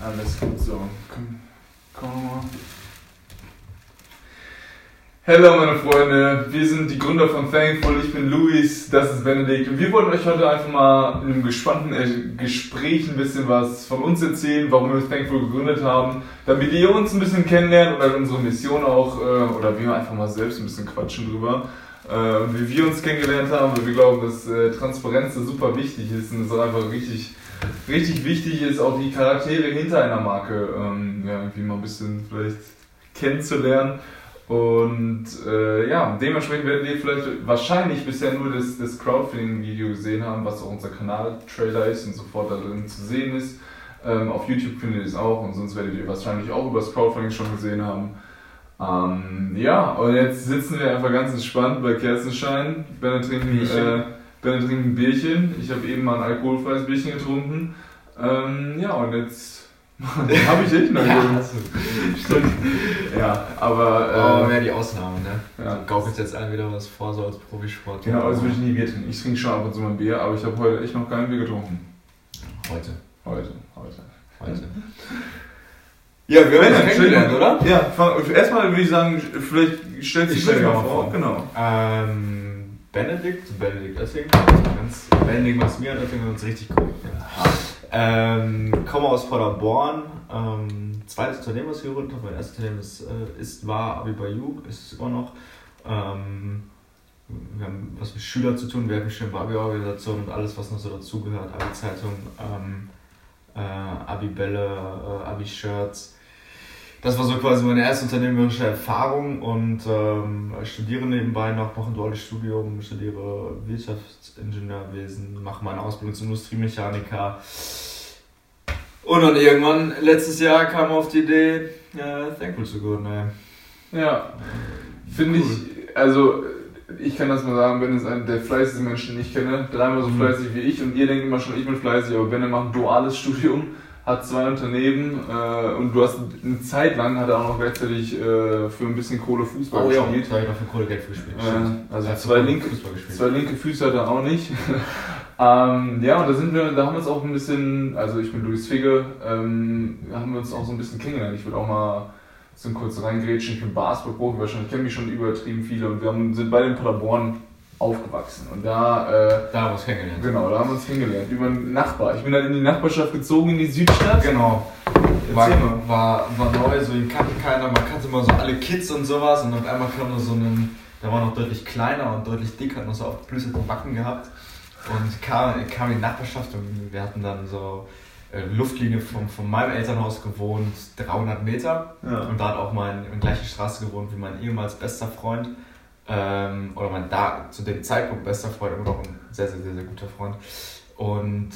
Alles gut so. Komm mal. Hallo meine Freunde, wir sind die Gründer von Thankful, ich bin Luis, das ist Benedikt und wir wollten euch heute einfach mal in einem gespannten Gespräch ein bisschen was von uns erzählen, warum wir Thankful gegründet haben, damit ihr uns ein bisschen kennenlernt oder unsere Mission auch, oder wir einfach mal selbst ein bisschen quatschen drüber, wie wir uns kennengelernt haben, weil wir glauben, dass Transparenz super wichtig ist und es auch einfach richtig wichtig ist, auch die Charaktere hinter einer Marke irgendwie mal ein bisschen vielleicht kennenzulernen. Und dementsprechend werdet ihr vielleicht wahrscheinlich bisher nur das Crowdfunding-Video gesehen haben, was auch unser Kanal-Trailer ist und sofort da drin zu sehen ist. Auf YouTube findet ihr es auch und sonst werdet ihr wahrscheinlich auch über das Crowdfunding schon gesehen haben. Und jetzt sitzen wir einfach ganz entspannt bei Kerzenschein. Benne trinkt ein Bierchen. Ich habe eben mal ein alkoholfreies Bierchen getrunken. Und jetzt habe ich echt noch Stimmt. Ja, aber... wäre die Ausnahme, ne? Ja. Du gaukelst jetzt allen wieder was vor, so als Profisport. Genau, also würde ich nie Bier trinken. Ich trinke schon ab und zu mal ein Bier, aber ich habe heute echt noch kein Bier getrunken. Heute. Ja, wir haben uns kennengelernt, oder? Ja, erstmal würde ich sagen, vielleicht stellst du dich mal vor. Genau. Benedikt Essing. Benedikt Maximilian Essing ist uns richtig cool. Ja. Komme aus Paderborn. Zweites Unternehmen, was ich gegründet habe. Mein erstes Unternehmen war Abi bei You, ist es immer noch. Wir haben was mit Schülern zu tun, wir haben eine Abi-Organisation und alles, was noch so dazugehört. Abi-Zeitung, Abi-Bälle, Abi-Shirts. Das war so quasi meine erste unternehmerische Erfahrung und studiere nebenbei noch, mache ein duales Studium, studiere Wirtschaftsingenieurwesen, mache meine Ausbildung zum Industriemechaniker. Und dann irgendwann, letztes Jahr, kam auf die Idee, Thankful zu gründen. Ja, finde ich, also ich kann das mal sagen, Ben ist einer der fleißigsten Menschen, die ich kenne, dreimal so fleißig wie ich und ihr denkt immer schon, ich bin fleißig, aber Ben macht ein duales Studium, hat 2 Unternehmen und du hast eine Zeit lang, hat er auch noch gleichzeitig für ein bisschen Kohle Fußball gespielt. Ja, ich noch für Kohle Geld gespielt. Also 2 linke Füße hat er auch nicht. Und da haben wir uns auch ein bisschen, also ich bin Luis Figge, haben wir uns auch so ein bisschen kennengelernt. Ich würde auch mal so kurz reingrätschen, ich bin Basketballprofi, wahrscheinlich kennen mich schon übertrieben viele und wir sind beide in Paderborn aufgewachsen und da haben wir uns kennengelernt. Genau, da haben wir uns kennengelernt, über einen Nachbar. Ich bin dann in die Nachbarschaft gezogen, in die Südstadt. Genau. War neu, so ihn kannte keiner, man kannte immer so alle Kids und sowas und auf einmal kam da der war noch deutlich kleiner und deutlich dicker, hat noch so aufgeplüsterte Backen gehabt und kam in die Nachbarschaft und wir hatten dann so Luftlinie von meinem Elternhaus gewohnt, 300 Meter und da hat auch in gleicher Straße gewohnt wie mein ehemals bester Freund. Oder mein da zu dem Zeitpunkt bester Freund, immer noch ein sehr, sehr, sehr, sehr guter Freund. Und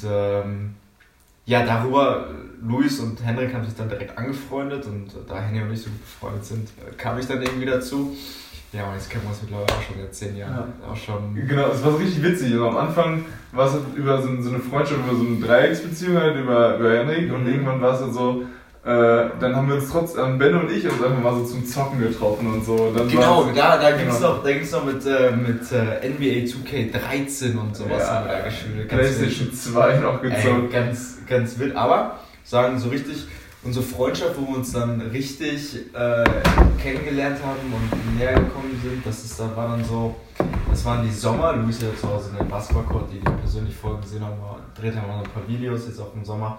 darüber, Luis und Henrik haben sich dann direkt angefreundet und da Henrik und ich so gut befreundet sind, kam ich dann irgendwie dazu. Ja, und jetzt kennen wir uns mittlerweile auch schon seit 10 Jahren. Ja. Auch schon. Genau, es war so richtig witzig. Also am Anfang war es über so eine Freundschaft, über so eine Dreiecksbeziehung halt über Henrik und irgendwann war es dann so, dann haben wir uns Ben und ich uns einfach mal so zum Zocken getroffen und so. Dann da ging's noch mit NBA 2K13 und sowas haben wir da gespielt. PlayStation 2 noch gezockt. Ganz wild, aber sagen so richtig, unsere Freundschaft, wo wir uns dann richtig kennengelernt haben und näher gekommen sind, das waren die Sommer. Luis hat zu Hause einen Basketballcourt, die persönlich vorher gesehen haben, dreht haben wir noch ein paar Videos jetzt auch im Sommer.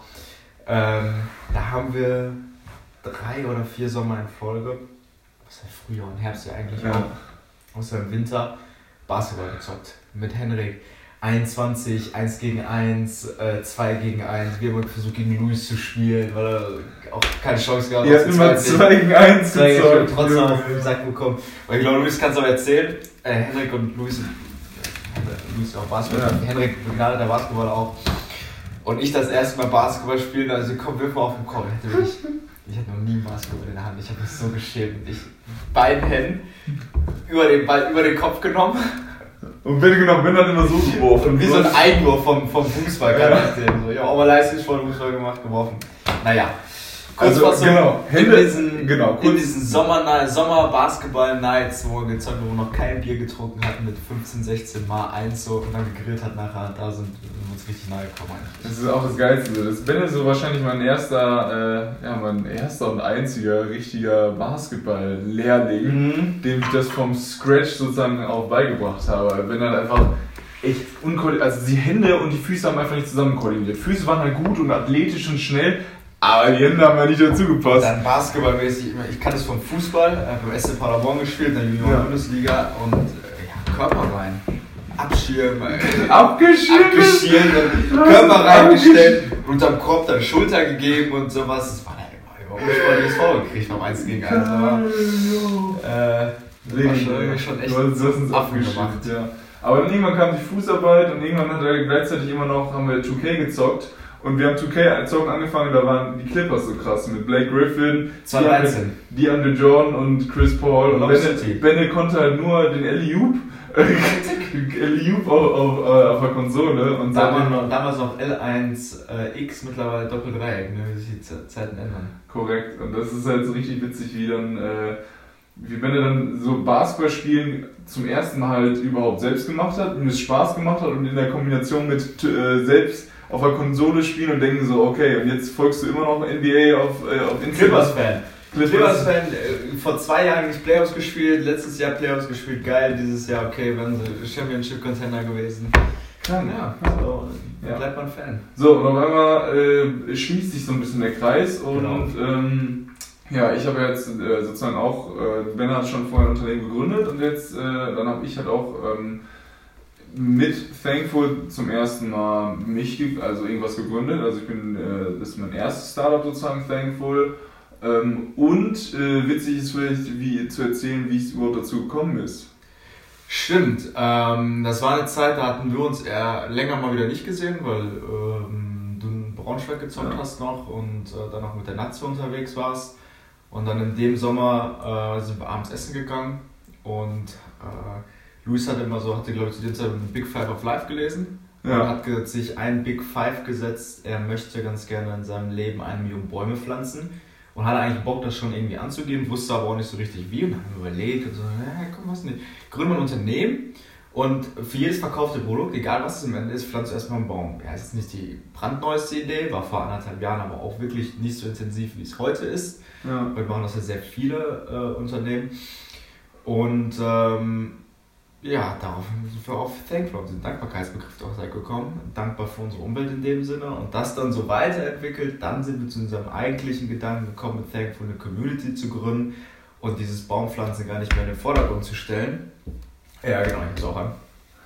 Da haben wir 3 oder 4 Sommer in Folge, was heißt Frühjahr und Herbst ja eigentlich auch, außer im Winter, Basketball gezockt mit Henrik. 21, 1 gegen 1, 2 gegen 1. Wir haben versucht gegen Luis zu spielen, weil er auch keine Chance gehabt hat. Ja, immer 2 gegen 1 gezockt. Trotzdem auf den Sack bekommen. Weil ich glaube, Luis kann es auch erzählen. Henrik und Luis auch Basketball. Ja. Henrik begnadeter Basketballer auch. Und ich das erste Mal Basketball spielen, also komm, wirf mal auf den Kopf. Ich hatte noch nie Basketball in der Hand. Ich habe mich so geschämt. Beiden Händen über den Ball, über den Kopf genommen. Und Ben hat immer so geworfen. Wie so ein Eigenwurf vom Fußball, kann ich sehen. So, ich habe auch mal leistungsvoll Fußball gemacht, geworfen. Naja. In diesen Sommer-Basketball-Nights, wo wir noch kein Bier getrunken hatten, mit 15, 16 Mal 1 so und dann gegrillt hat nachher, da sind wir uns jetzt richtig nahe gekommen eigentlich. Das ist auch das Geilste. Das bin so wahrscheinlich mein erster und einziger richtiger Basketball-Lehrling, dem ich das vom Scratch sozusagen auch beigebracht habe. Ich bin halt einfach echt unkoordiniert. Also die Hände und die Füße haben einfach nicht zusammen koordiniert. Füße waren halt gut und athletisch und schnell, aber die Hände haben ja nicht dazu gepasst. Dann basketballmäßig, ich kann das vom Fußball, beim SC Paderborn gespielt, in der Junioren-Bundesliga und Körper rein. Abschirmen, abgeschirmt, Körper reingestellt, unterm Korb dann Schulter gegeben und sowas. Das war dann immer unsportliches Foul gekriegt beim 1 gegen 1. Aber schon echt abgemacht. Ja. Aber dann irgendwann kam die Fußarbeit und irgendwann haben wir 2K gezockt. Und wir haben 2K angefangen, da waren die Clippers so krass mit Blake Griffin, DeAndre Jordan und Chris Paul. Und Bennett konnte halt nur den Alley-Oop auf der Konsole. Und damals noch L1X, mittlerweile Doppeldreieck, ne, wie sich die Zeiten ändern. Korrekt. Und das ist halt so richtig witzig, wie Bennett dann so Basketball spielen zum ersten Mal halt überhaupt selbst gemacht hat, und es Spaß gemacht hat und in der Kombination mit selbst auf der Konsole spielen und denken so, okay, und jetzt folgst du immer noch NBA auf Instagram. Clippers-Fan, vor 2 Jahren nicht Playoffs gespielt, letztes Jahr Playoffs gespielt, geil, dieses Jahr, okay, waren sie Championship-Contender gewesen. So bleibt man Fan. So, und auf einmal schließt sich so ein bisschen der Kreis und ich habe jetzt sozusagen auch, Ben hat schon vorher ein Unternehmen gegründet und jetzt, dann habe ich halt auch mit Thankful zum ersten Mal irgendwas gegründet. Also das ist mein erstes Startup sozusagen, Thankful. Und witzig ist vielleicht zu erzählen, wie es überhaupt dazu gekommen ist. Stimmt, das war eine Zeit, da hatten wir uns eher länger mal wieder nicht gesehen, weil du in Braunschweig gezockt hast noch und dann auch mit der Natze unterwegs warst. Und dann in dem Sommer sind wir abends essen gegangen und Luis hatte glaube ich zu der Zeit ein Big Five of Life gelesen und hat sich ein Big Five gesetzt, er möchte ganz gerne in seinem Leben 1 Million Bäume pflanzen und hatte eigentlich Bock, das schon irgendwie anzugehen, wusste aber auch nicht so richtig wie und dann haben wir überlegt und so, komm, was nicht, gründen wir ein Unternehmen und für jedes verkaufte Produkt, egal was es im Ende ist, pflanzt du erstmal einen Baum. Ja, das ist nicht die brandneueste Idee, war vor 1,5 Jahren aber auch wirklich nicht so intensiv, wie es heute ist. Ja. Heute machen das ja sehr viele Unternehmen und darauf sind wir auf Thankful, den Dankbarkeitsbegriff auch gekommen. Dankbar für unsere Umwelt in dem Sinne und das dann so weiterentwickelt. Dann sind wir zu unserem eigentlichen Gedanken gekommen, mit Thankful eine Community zu gründen und dieses Baumpflanzen gar nicht mehr in den Vordergrund zu stellen. Ja, genau, ich muss auch an.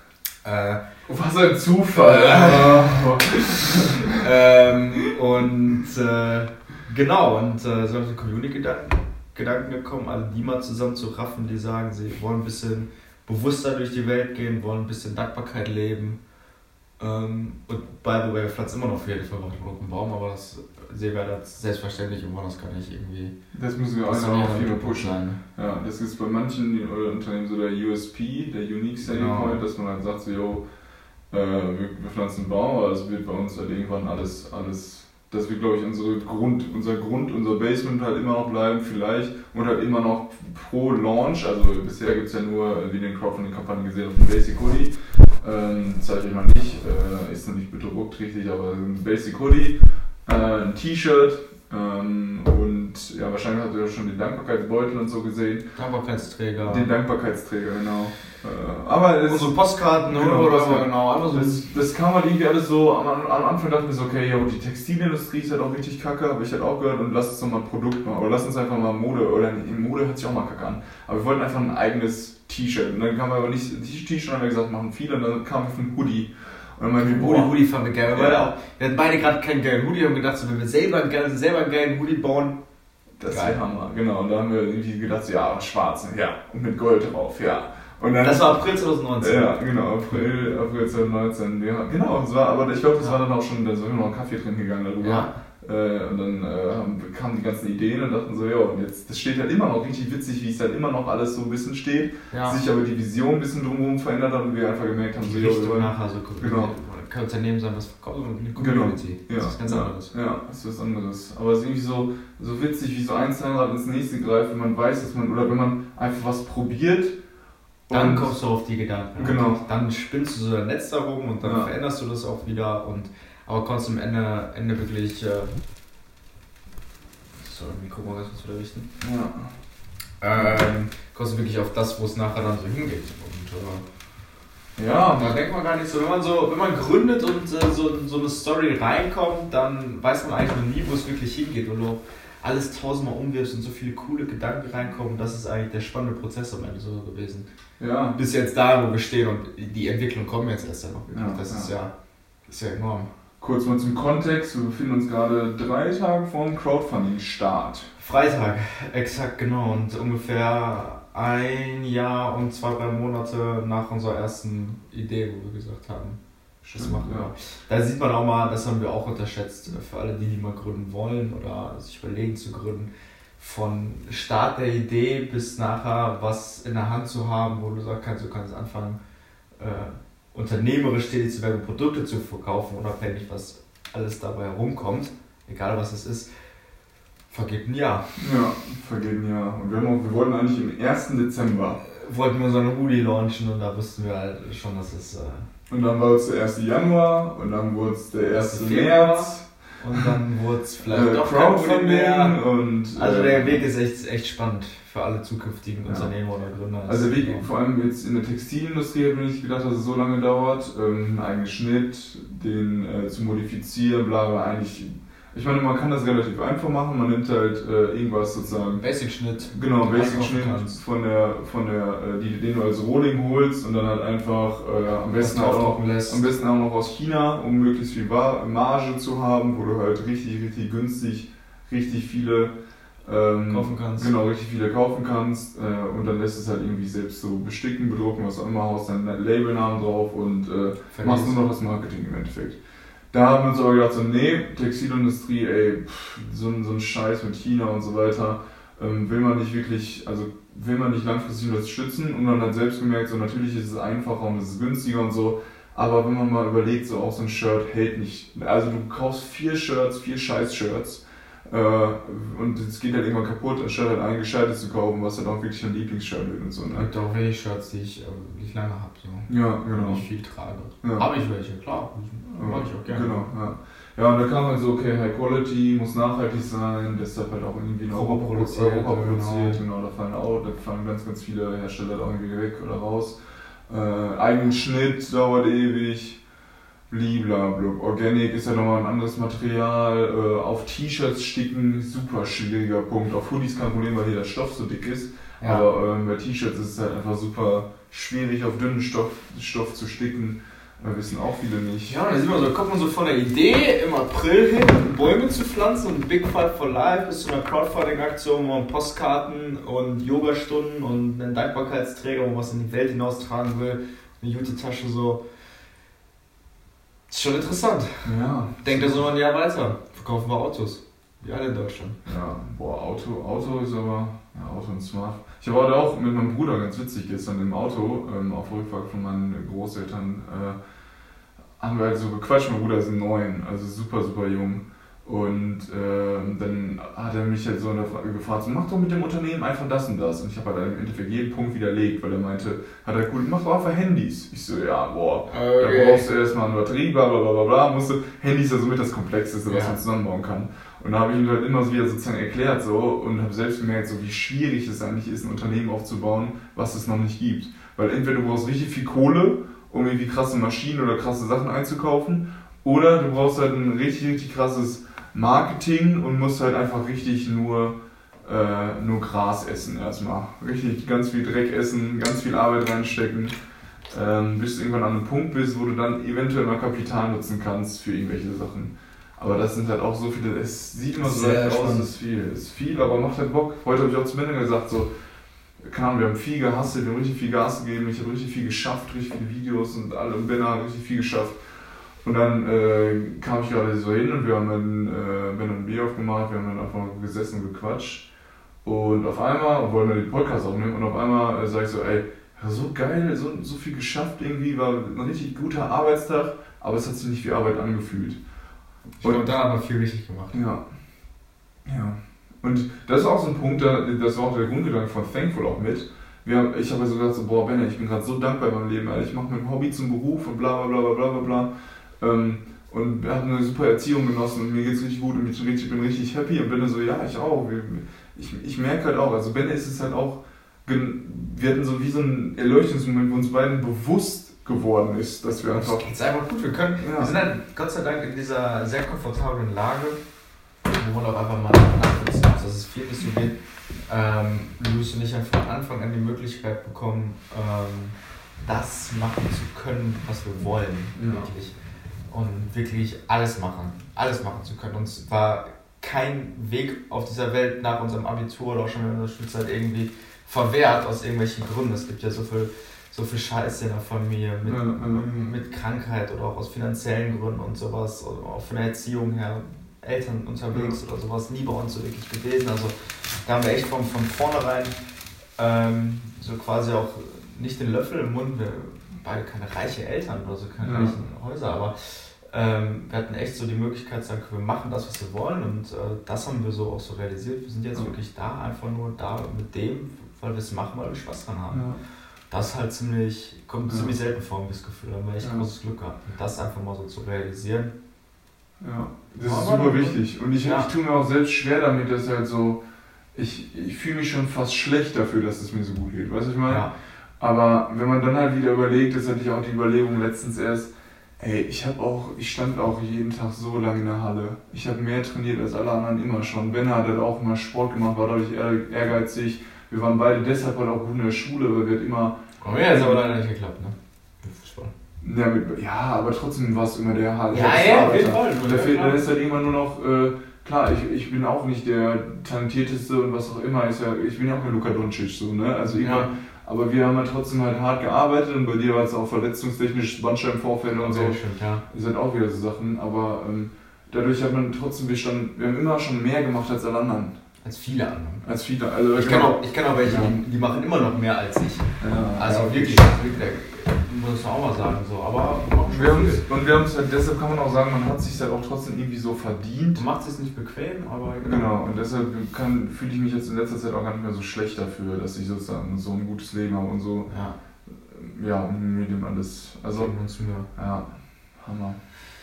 Was ein Zufall! Genau, und so haben wir eine Community-Gedanken gekommen, alle die mal zusammen zu raffen, die sagen, sie wollen ein bisschen bewusster durch die Welt gehen, wollen ein bisschen Dankbarkeit leben. Und by the way, wir pflanzen immer noch für jede verbrauchte Produkt einen Baum, aber das sehen wir als selbstverständlich und wollen das gar nicht irgendwie. Das müssen wir auch noch viel mehr pushen. Ja, das ist bei manchen Unternehmen so der USP, der Unique Selling Point, dass man halt sagt, so, wir pflanzen einen Baum, aber es wird bei uns halt irgendwann alles, dass wir, glaube ich, unser Basement halt immer noch bleiben, vielleicht, und halt immer noch pro Launch, also bisher gibt es ja nur, wie den Crowdfunding-Kampagnen gesehen, auf dem Basic Hoodie, zeige ich euch mal nicht, ist noch nicht bedruckt richtig, aber ein Basic Hoodie, ein T-Shirt und ja, wahrscheinlich habt ihr ja schon den Dankbarkeitsbeutel und so gesehen. Dankbarkeitsträger. Den Dankbarkeitsträger, genau. Aber unsere Postkarten, genau. Das kam halt irgendwie alles so, am Anfang dachte ich mir so, okay, ja, die Textilindustrie ist halt auch richtig kacke, habe ich halt auch gehört, und lass uns doch mal ein Produkt machen, oder lass uns einfach mal Mode, oder in Mode hört sich auch mal kacke an, aber wir wollten einfach ein eigenes T-Shirt, und dann kam aber nicht T-Shirt, haben wir gesagt, machen viele, und dann kam wir ein Hoodie. Und dann meinen wir, Hoodie fanden wir geil, wir hatten beide gerade keinen geilen Hoodie, haben gedacht, so, wenn wir selber einen geilen Hoodie bauen, das ist der Hammer, genau, und da haben wir irgendwie gedacht, so, ja, schwarz, ja, und mit Gold drauf, ja. Und dann, das war April 2019. Ja, genau, April 2019. Ja, genau, aber ich glaube, das war dann auch schon, da sind wir noch einen Kaffee drin gegangen darüber. Ja. Und dann kamen die ganzen Ideen und dachten so, ja, und jetzt, das steht halt immer noch richtig witzig, wie es halt immer noch alles so ein bisschen steht, sich aber die Vision ein bisschen drumherum verändert hat und wir einfach gemerkt haben, so, ja, wir nachher so genau. Kein Unternehmen sein, was verkauft, sondern eine Community. Genau. Das ist ganz anderes. Ja, das ist was anderes. Aber es ist irgendwie so witzig, wie so ein Zahnrad ins nächste greift, wenn man weiß, dass man, oder wenn man einfach was probiert Dann kommst du auf die Gedanken. Genau. Dann spinnst du so dein Netz darum und dann veränderst du das auch wieder. Aber konntest am Ende wirklich. Sorry, Mikro mal ganz kurz wieder richten. Ja. Kommst du wirklich auf das, wo es nachher dann so hingeht. Und, ja. Da denkt man gar nicht so, wenn man gründet und so eine Story reinkommt, dann weiß man eigentlich noch nie, wo es wirklich hingeht, weil du alles tausendmal umwirfst und so viele coole Gedanken reinkommen. Das ist eigentlich der spannende Prozess am Ende so gewesen. Ja. Bis jetzt da, wo wir stehen und die Entwicklung kommt jetzt erst noch wirklich. Ja, das ist ja enorm. Kurz mal zum Kontext, wir befinden uns gerade 3 Tage vor dem Crowdfunding-Start. Freitag, exakt genau, und ungefähr 1 Jahr und 2-3 Monate nach unserer ersten Idee, wo wir gesagt haben, das machen wir. Da sieht man auch mal, das haben wir auch unterschätzt, für alle, die mal gründen wollen oder sich überlegen zu gründen, von Start der Idee bis nachher was in der Hand zu haben, wo du sagst, du kannst anfangen, unternehmerisch tätig zu werden, Produkte zu verkaufen, unabhängig was alles dabei herumkommt, egal was es ist, vergeht ein Jahr. Ja, vergeht ein Jahr. Und wir wollten eigentlich im 1. Dezember. Wollten wir so eine Hoodie launchen und da wussten wir halt schon, dass es... und dann war es der 1. Januar und dann wurde es der 1. März. Und dann wurde es vielleicht doch Crowdfunding mehr. Und also der Weg ist echt spannend für alle zukünftigen Unternehmer oder Gründer. Also der Weg, vor allem jetzt in der Textilindustrie, habe ich nicht gedacht, dass es so lange dauert, einen eigenen Schnitt, den zu modifizieren, bla bla, eigentlich. Ich meine, man kann das relativ einfach machen, man nimmt halt irgendwas sozusagen. Basic-Schnitt. Genau, Basic-Schnitt den du als Rohling holst und dann halt einfach am besten auch noch aus China, um möglichst viel Marge zu haben, wo du halt richtig günstig richtig viele kaufen kannst. Genau, richtig viele kaufen kannst und dann lässt es halt irgendwie selbst so besticken, bedrucken, was auch immer, haust dann Labelnamen drauf und machst nur noch das Marketing im Endeffekt. Da haben wir uns aber gedacht, so, nee, Textilindustrie, so ein Scheiß mit China und so weiter, will man nicht langfristig unterstützen und dann hat selbst gemerkt, so natürlich ist es einfacher und es ist günstiger und so, aber wenn man mal überlegt, so auch so ein Shirt hält nicht, also du kaufst 4 Scheiß-Shirts und es geht halt irgendwann kaputt, anstatt halt ein gescheites zu kaufen, was halt auch wirklich ein Lieblingsshirt wird und so. Es gibt auch wenig Shirts, die ich lange habe, so. Ja, genau. Die ich viel trage. Ja. Habe ich welche, klar. Mag ich auch gerne. Genau, ja. Ja, und da kam halt so, okay, High Quality, muss nachhaltig sein, deshalb halt auch irgendwie noch Europa produziert, genau, da fallen ganz viele Hersteller da irgendwie weg oder raus. Eigenen Schnitt dauert ewig, blablabla. Organic ist ja nochmal ein anderes Material, auf T-Shirts sticken, super schwieriger Punkt. Auf Hoodies kein Problem, weil hier der Stoff so dick ist, ja. Aber bei T-Shirts ist es halt einfach super schwierig, auf dünnen Stoff zu sticken. Wissen auch viele nicht. Ja, da sieht man so, kommt man so von der Idee im April hin, Bäume zu pflanzen und Big Five for Life bis zu einer Crowdfunding-Aktion, wo man Postkarten und Yogastunden und einen Dankbarkeitsträger, wo man was in die Welt hinaustragen will, eine Jute-Tasche so. Ist schon interessant. Ja. Denkt da so noch ein Jahr weiter. Verkaufen wir Autos. Wie alle in Deutschland. Ja, Auto ist aber. Ja, Auto und Smart. Ich war da auch mit meinem Bruder, ganz witzig, gestern im Auto, auf Rückfahrt von meinen Großeltern, haben wir halt so gequatscht. Mein Bruder ist 9, also super jung. Und dann hat er mich halt so gefragt, so, mach doch mit dem Unternehmen einfach das und das. Und ich habe halt im Endeffekt jeden Punkt widerlegt, weil er meinte, mach doch einfach Handys. Ich so, ja, da brauchst du erstmal eine Batterie, bla bla bla bla, Handys ist ja somit das Komplexeste, was man zusammenbauen kann. Und da habe ich ihm halt immer so wieder sozusagen erklärt so und habe selbst gemerkt, so wie schwierig es eigentlich ist, ein Unternehmen aufzubauen, was es noch nicht gibt. Weil entweder du brauchst richtig viel Kohle, um irgendwie krasse Maschinen oder krasse Sachen einzukaufen, oder du brauchst halt ein richtig krasses Marketing und musst halt einfach richtig nur Gras essen erstmal. Richtig ganz viel Dreck essen, ganz viel Arbeit reinstecken, bis du irgendwann an einem Punkt bist, wo du dann eventuell mal Kapital nutzen kannst für irgendwelche Sachen. Aber das sind halt auch so viele, es sieht immer so leicht aus, es ist viel, aber macht halt Bock. Heute habe ich auch zu Männern gesagt, so, keine Ahnung, wir haben viel gehustelt, wir haben richtig viel Gas gegeben, ich habe richtig viel geschafft, richtig viele Videos und alle und Ben haben richtig viel geschafft. Und dann kam ich gerade so hin und wir haben dann ein Bier aufgemacht, wir haben dann einfach gesessen und gequatscht. Und auf einmal, wollen wir den Podcast aufnehmen, und auf einmal sage ich so, ey, so geil, so viel geschafft irgendwie, war ein richtig guter Arbeitstag, aber es hat sich nicht wie Arbeit angefühlt. Und da haben wir viel richtig gemacht. Ja. Und das ist auch so ein Punkt, das war auch der Grundgedanke von Thankful auch mit. ich habe ja so gesagt, so, boah Benne, ich bin gerade so dankbar in meinem Leben, Alter. Ich mache mein Hobby zum Beruf und bla bla bla bla bla bla. Und wir haben eine super Erziehung genossen und mir geht's richtig gut und ich bin richtig happy. Und Benne so, ja, ich auch. Ich merke halt auch, also Benne ist es halt auch, wir hatten so wie so einen Erleuchtungsmoment, wo uns beiden bewusst geworden ist, dass wir einfach... Es geht's einfach gut, wir sind halt Gott sei Dank in dieser sehr komfortablen Lage, wo man auch einfach mal nachvollziehen muss, dass es viel nicht so geht. Luis und ich haben von Anfang an die Möglichkeit bekommen, das machen zu können, was wir wollen, wirklich. Und wirklich alles machen zu können. Uns war kein Weg auf dieser Welt nach unserem Abitur oder auch schon in unserer Schulzeit irgendwie verwehrt aus irgendwelchen Gründen. Es gibt ja so viel Scheiße in der Familie mit Krankheit oder auch aus finanziellen Gründen und sowas, oder auch von der Erziehung her, Eltern unterwegs oder sowas, nie bei uns so wirklich gewesen. Also da haben wir echt von vornherein so quasi auch nicht den Löffel im Mund, wir beide keine reiche Eltern oder so, keine reichen Häuser, aber wir hatten echt so die Möglichkeit zu sagen, wir machen das, was wir wollen, und das haben wir so auch so realisiert. Wir sind jetzt wirklich da, einfach nur da mit dem, weil wir es machen, weil wir Spaß dran haben. Ja. Das ist halt ziemlich selten vor, habe ich das Gefühl. Da haben wir echt großes Glück gehabt. Und das einfach mal so zu realisieren. Ja, das ist super wichtig. Und ich tue mir auch selbst schwer damit, dass halt so, ich fühle mich schon fast schlecht dafür, dass es mir so gut geht. Weißt du, was ich meine? Ja. Aber wenn man dann halt wieder überlegt, das hatte ich auch die Überlegung letztens erst, ich stand auch jeden Tag so lange in der Halle. Ich habe mehr trainiert als alle anderen immer schon. Ben hat halt auch immer Sport gemacht, war dadurch ehrgeizig. Wir waren beide deshalb halt auch gut in der Schule, weil wir halt immer... Oh ja, ist aber leider nicht geklappt, ne? Mit Fußball. Ja, aber trotzdem war es immer der Halle. Ja, auf jeden Fall. Dann ist halt irgendwann nur noch... klar, ich bin auch nicht der Talentierteste und was auch immer. Ich bin ja auch kein Luka Doncic, so, ne? Also aber wir haben halt trotzdem halt hart gearbeitet, und bei dir war es auch verletzungstechnisch, Bandscheibenvorfälle und so. Stimmt, ja. Das sind auch wieder so Sachen, aber dadurch hat man trotzdem wir haben immer schon mehr gemacht als alle anderen. Als viele andere. Also ich kenne auch welche, die machen immer noch mehr als ich. Ja, also wirklich, muss man auch mal sagen. So. Aber wir haben es halt, deshalb kann man auch sagen, man hat es sich halt auch trotzdem irgendwie so verdient. Man macht es nicht bequem, aber... Genau, und deshalb fühle ich mich jetzt in letzter Zeit auch gar nicht mehr so schlecht dafür, dass ich sozusagen so ein gutes Leben habe und so. Ja, und mit dem alles. Also, ja, Hammer.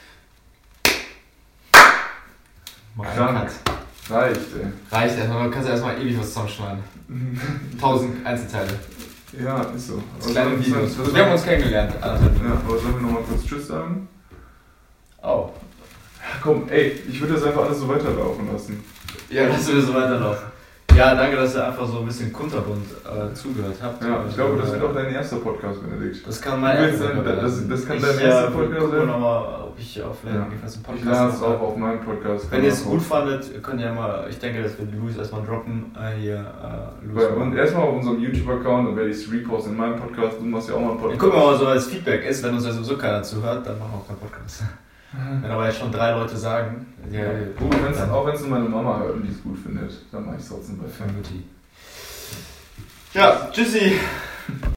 Krank. Reicht, ey. Reicht erstmal, du kannst ja erstmal ewig was zusammenschneiden. 1000 Einzelteile. Ja, ist so. Das kleine Videos. Wir haben uns kennengelernt. Ja, aber sollen wir nochmal kurz Tschüss sagen? Oh. Komm, ich würde das einfach alles so weiterlaufen lassen. Ja, lass wir so weiterlaufen. Ja, danke, dass ihr einfach so ein bisschen kunterbunt zugehört habt. Ja, ich glaube, das wird auch dein erster Podcast, Benedikt. Das kann mein erster Podcast. Das kann dein erster Podcast sein. Nochmal, ob ich auch vielleicht einen Podcast ich lade es auch auf meinem Podcast. Wenn ihr es gut fandet, könnt ihr ja mal, ich denke, das wird Luis erstmal droppen. Und erstmal auf unserem YouTube-Account, dann werde ich es reposten in meinem Podcast. Du machst ja auch mal einen Podcast. Ja, gucken wir mal, so als Feedback ist, wenn uns ja sowieso keiner zuhört, dann machen wir auch keinen Podcast. Wenn aber jetzt schon 3 Leute sagen, gut, auch wenn es nur meine Mama hört und die es gut findet, dann mache ich es trotzdem bei Family. Ja, tschüssi!